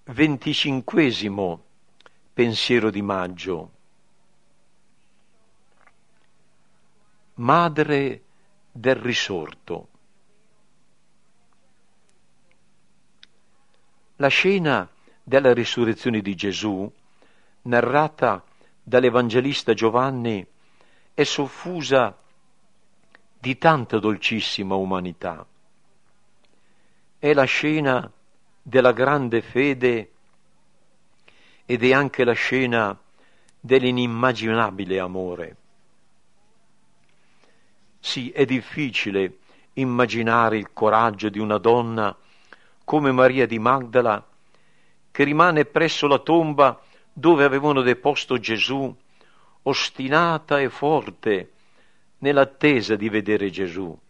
25° pensiero di maggio. Madre del risorto. La scena della risurrezione di Gesù, narrata dall'Evangelista Giovanni, è soffusa di tanta dolcissima umanità. È la scena della grande fede ed è anche la scena dell'inimmaginabile amore. Sì, è difficile immaginare il coraggio di una donna come Maria di Magdala, che rimane presso la tomba dove avevano deposto Gesù, ostinata e forte nell'attesa di vedere Gesù.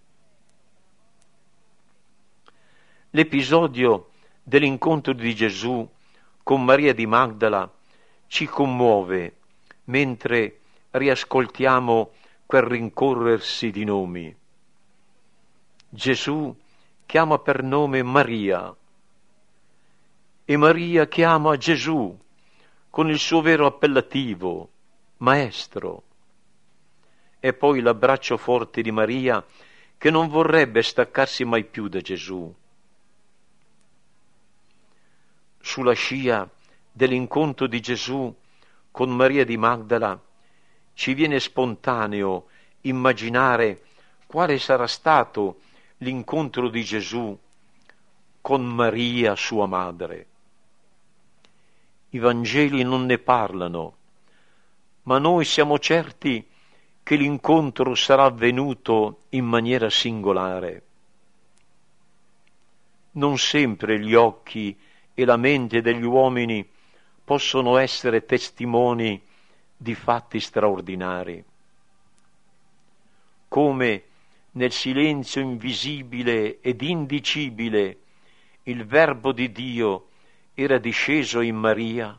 L'episodio dell'incontro di Gesù con Maria di Magdala ci commuove mentre riascoltiamo quel rincorrersi di nomi. Gesù chiama per nome Maria e Maria chiama Gesù con il suo vero appellativo, Maestro. E poi l'abbraccio forte di Maria che non vorrebbe staccarsi mai più da Gesù. Sulla scia dell'incontro di Gesù con Maria di Magdala ci viene spontaneo immaginare quale sarà stato l'incontro di Gesù con Maria, sua madre. I Vangeli non ne parlano, ma noi siamo certi che l'incontro sarà avvenuto in maniera singolare. Non sempre gli occhi e la mente degli uomini possono essere testimoni di fatti straordinari. Come nel silenzio invisibile ed indicibile il Verbo di Dio era disceso in Maria,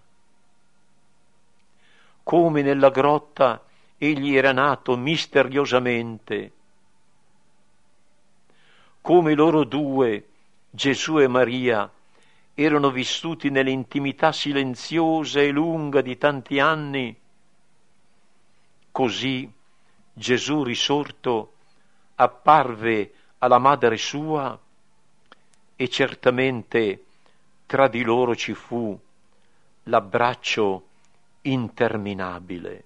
come nella grotta egli era nato misteriosamente, come loro due, Gesù e Maria, erano vissuti nell'intimità silenziosa e lunga di tanti anni, così Gesù risorto apparve alla madre sua e certamente tra di loro ci fu l'abbraccio interminabile.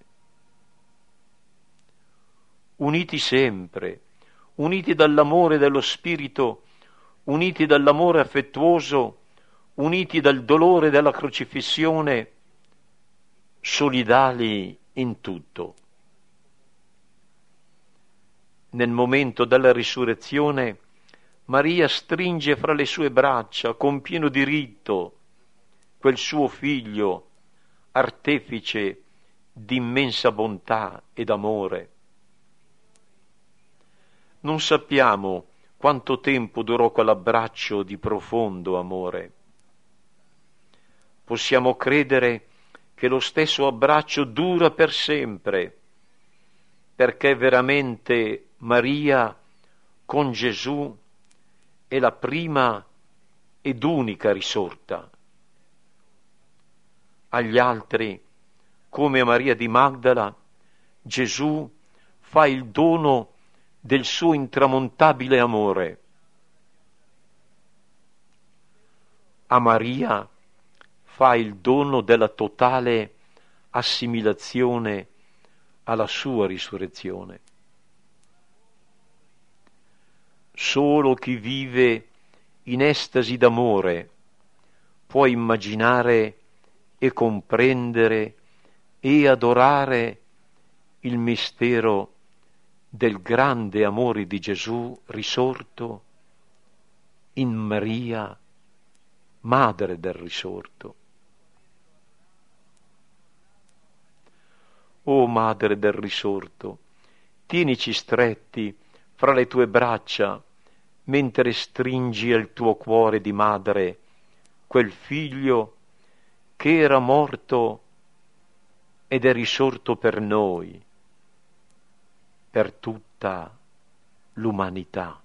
Uniti sempre, uniti dall'amore dello Spirito, uniti dall'amore affettuoso, uniti dal dolore della crocifissione, solidali in tutto. Nel momento della risurrezione, Maria stringe fra le sue braccia con pieno diritto quel suo figlio, artefice di immensa bontà ed amore. Non sappiamo quanto tempo durò quell'abbraccio di profondo amore. Possiamo credere che lo stesso abbraccio dura per sempre, perché veramente Maria con Gesù è la prima ed unica risorta. Agli altri, come a Maria di Magdala, Gesù fa il dono del suo intramontabile amore. A Maria fa il dono della totale assimilazione alla sua risurrezione. Solo chi vive in estasi d'amore può immaginare e comprendere e adorare il mistero del grande amore di Gesù risorto in Maria, madre del risorto. O Madre del risorto, tienici stretti fra le tue braccia mentre stringi al tuo cuore di madre quel figlio che era morto ed è risorto per noi, per tutta l'umanità.